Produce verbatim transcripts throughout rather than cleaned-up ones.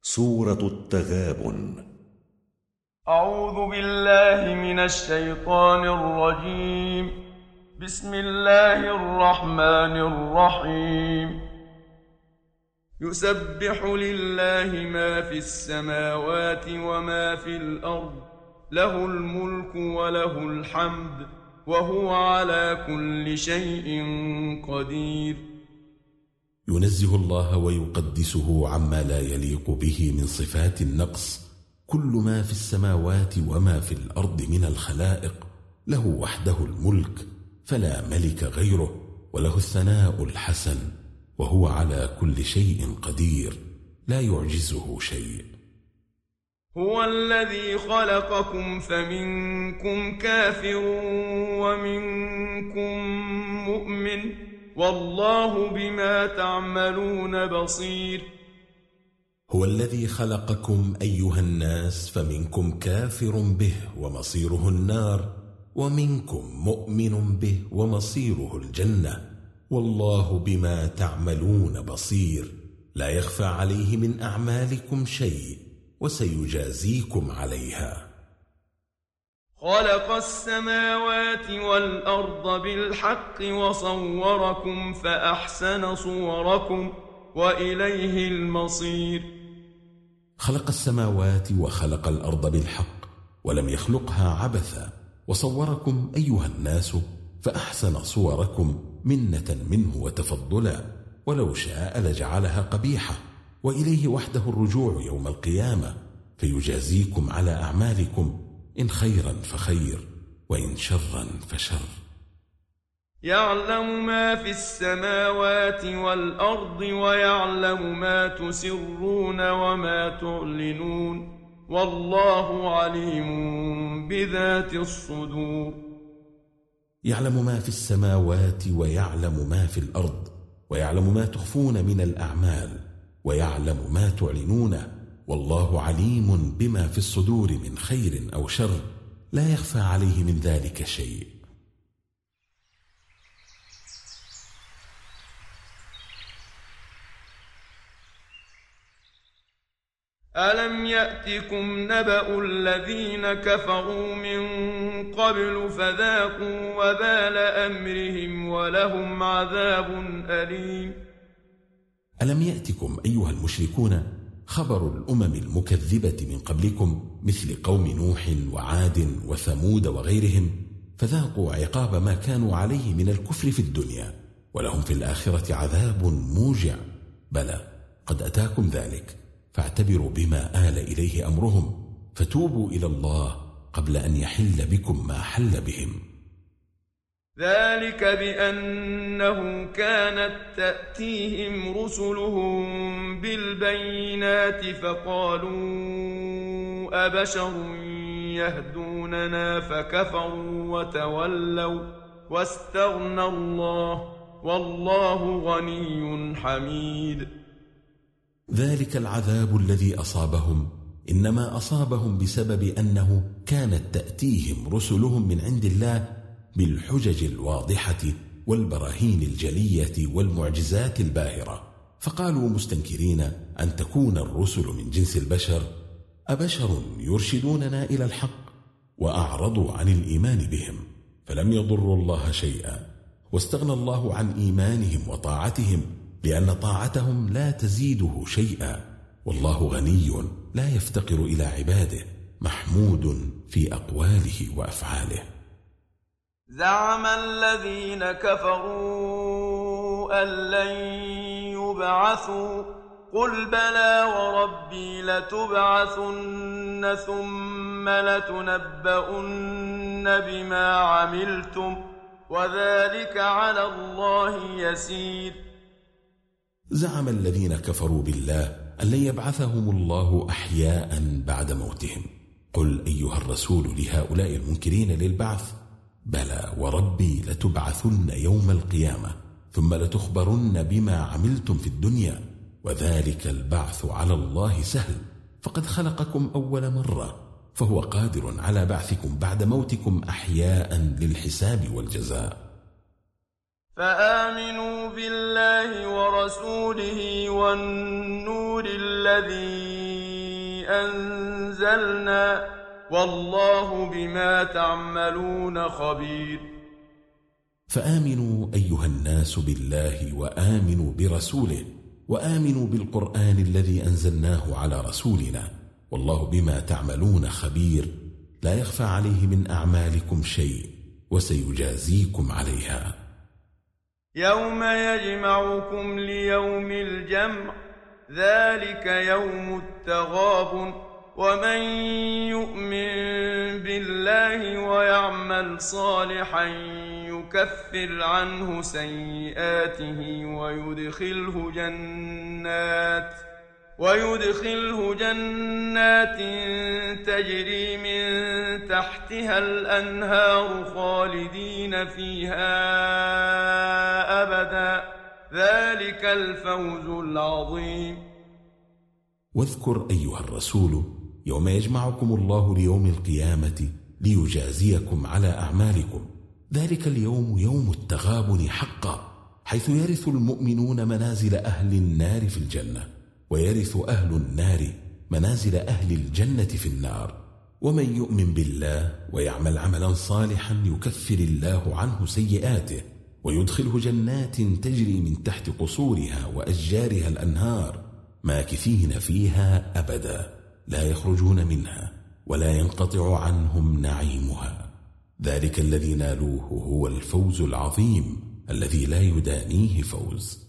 سورة التغابن. أعوذ بالله من الشيطان الرجيم. بسم الله الرحمن الرحيم. يسبح لله ما في السماوات وما في الأرض، له الملك وله الحمد، وهو على كل شيء قدير. ينزه الله ويقدسه عما لا يليق به من صفات النقص. كل ما في السماوات وما في الأرض من الخلائق له وحده الملك، فلا ملك غيره، وله الثناء الحسن، وهو على كل شيء قدير، لا يعجزه شيء. هو الذي خلقكم فمنكم كافر ومنكم مؤمن، والله بما تعملون بصير. هو الذي خلقكم أيها الناس فمنكم كافر به ومصيره النار، ومنكم مؤمن به ومصيره الجنة، والله بما تعملون بصير، لا يخفى عليه من أعمالكم شيء، وسيجازيكم عليها. خلق السماوات والأرض بالحق وصوركم فأحسن صوركم وإليه المصير. خلق السماوات وخلق الأرض بالحق، ولم يخلقها عبثا، وصوركم أيها الناس فأحسن صوركم منة منه وتفضلا، ولو شاء لجعلها قبيحة، وإليه وحده الرجوع يوم القيامة، فيجازيكم على أعمالكم، إن خيرا فخير، وإن شرا فشر. يعلم ما في السماوات والأرض، ويعلم ما تسرون وما تعلنون، والله عليم بذات الصدور. يعلم ما في السماوات ويعلم ما في الأرض، ويعلم ما تخفون من الأعمال، ويعلم ما تعلنونه، والله عليم بما في الصدور من خير أو شر، لا يخفى عليه من ذلك شيء. ألم يأتكم نبأ الذين كفروا من قبل فذاقوا وبال أمرهم ولهم عذاب أليم. ألم يأتكم أيها المشركون خبر الأمم المكذبة من قبلكم، مثل قوم نوح وعاد وثمود وغيرهم، فذاقوا عقاب ما كانوا عليه من الكفر في الدنيا، ولهم في الآخرة عذاب موجع. بلى قد أتاكم ذلك، فاعتبروا بما آل إليه أمرهم، فتوبوا إلى الله قبل أن يحل بكم ما حل بهم. ذلك بأنه كانت تأتيهم رسلهم بالبينات، فقالوا أبشر يهدوننا، فكفروا وتولوا واستغنى الله، والله غني حميد. ذلك العذاب الذي أصابهم إنما أصابهم بسبب أنه كانت تأتيهم رسلهم من عند الله بالحجج الواضحة والبراهين الجلية والمعجزات الباهرة، فقالوا مستنكرين أن تكون الرسل من جنس البشر: أبشر يرشدوننا إلى الحق؟ وأعرضوا عن الإيمان بهم، فلم يضروا الله شيئا، واستغنى الله عن إيمانهم وطاعتهم، لأن طاعتهم لا تزيده شيئا، والله غني لا يفتقر إلى عباده، محمود في أقواله وأفعاله. زعم الذين كفروا أن لن يبعثوا، قل بلى وربي لتبعثن ثم لتنبؤن بما عملتم، وذلك على الله يسير. زعم الذين كفروا بالله أن لن يبعثهم الله أحياء بعد موتهم. قل أيها الرسول لهؤلاء المنكرين للبعث: بلى وربي لتبعثن يوم القيامة، ثم لتخبرن بما عملتم في الدنيا، وذلك البعث على الله سهل، فقد خلقكم أول مرة، فهو قادر على بعثكم بعد موتكم أحياء للحساب والجزاء. فآمنوا بالله ورسوله والنور الذي أنزلنا والله بما تعملون خبير. فآمنوا أيها الناس بالله وآمنوا برسوله وآمنوا بالقرآن الذي أنزلناه على رسولنا والله بما تعملون خبير، لا يخفى عليه من أعمالكم شيء وسيجازيكم عليها. يوم يجمعكم ليوم الجمع ذلك يوم التغابن ومن يؤمن بالله ويعمل صالحا يكفر عنه سيئاته ويدخله جنات ويدخله جنات تجري من تحتها الأنهار خالدين فيها أبدا ذلك الفوز العظيم. واذكر أيها الرسول يوم يجمعكم الله ليوم القيامة ليجازيكم على أعمالكم، ذلك اليوم يوم التغابن حقا، حيث يرث المؤمنون منازل أهل النار في الجنة ويرث أهل النار منازل أهل الجنة في النار. ومن يؤمن بالله ويعمل عملا صالحا يكفر الله عنه سيئاته ويدخله جنات تجري من تحت قصورها وأشجارها الأنهار ماكثين فيها أبدا لا يخرجون منها ولا ينقطع عنهم نعيمها، ذلك الذي نالوه هو الفوز العظيم الذي لا يدانيه فوز.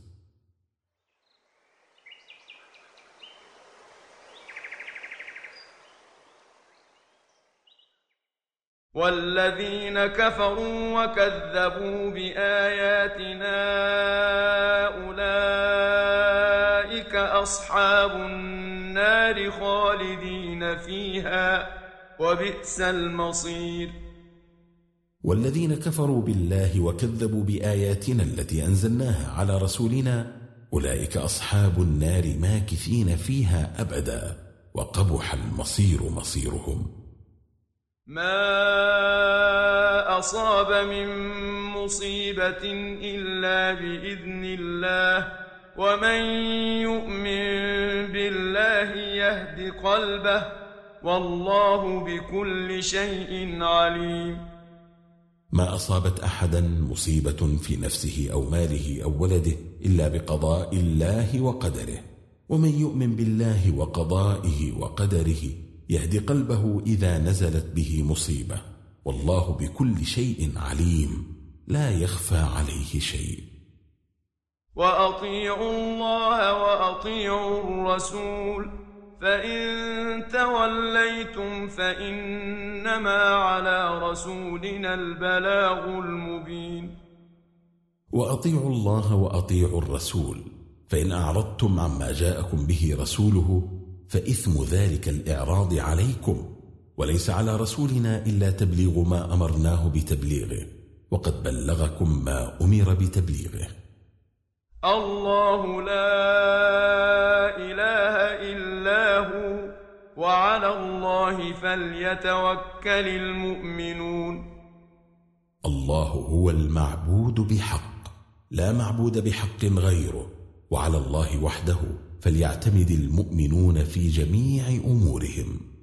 والذين كفروا وكذبوا بآياتنا أولئك أصحاب النار خالدين فيها وبئس المصير. والذين كفروا بالله وكذبوا بآياتنا التي أنزلناها على رسولنا أولئك أصحاب النار ماكثين فيها أبدا وقبح المصير مصيرهم. ما أصاب من مصيبة إلا بإذن الله ومن يؤمن بالله يهد قلبه والله بكل شيء عليم. ما أصابت أحدا مصيبة في نفسه أو ماله أو ولده إلا بقضاء الله وقدره، ومن يؤمن بالله وقضائه وقدره يهدي قلبه إذا نزلت به مصيبة والله بكل شيء عليم لا يخفى عليه شيء. وأطيعوا الله وأطيعوا الرسول فإن توليتم فإنما على رسولنا البلاغ المبين. وأطيعوا الله وأطيعوا الرسول فإن أعرضتم عما جاءكم به رسوله فإثم ذلك الإعراض عليكم، وليس على رسولنا إلا تبليغ ما أمرناه بتبليغه وقد بلغكم ما أمر بتبليغه. الله لا إله إلا هو وعلى الله فليتوكل المؤمنون. الله هو المعبود بحق لا معبود بحق غيره، وعلى الله وحده فليعتمد المؤمنون في جميع أمورهم.